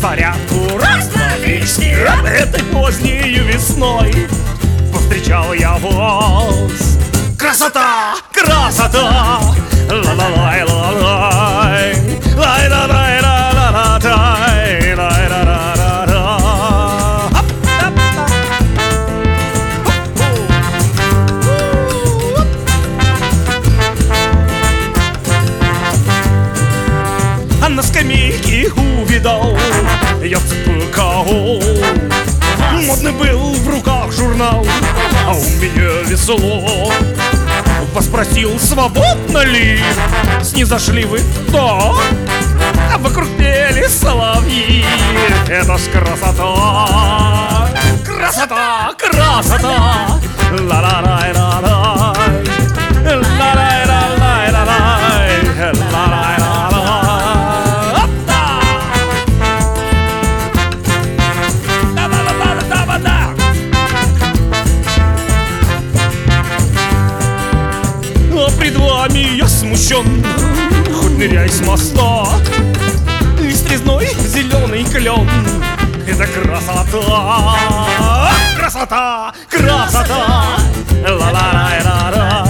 Заря праздничный, этой поздней весной повстречал я вас. Красота, красота, ла-ла-лай, ла-лай, лай-ла-лай, ла-ла-ла-тай, лай-ла-ла-ла-ла. А на скамейке увидал я ЦПКО. Модный был в руках журнал, а у меня весело. Поспросил, свободно ли, снизошли вы кто? А вокруг пели соловьи. Это ж красота, красота, красота. Ла-ла-лай-ла-лай, ла-лай-ла-лай-ла-лай, ла-лай-ла-лай. Пред вами я смущен, хоть ныряй с моста. Лист резной, зеленый клен, это красота, красота, красота. Ла-ла-лай-ла-ла.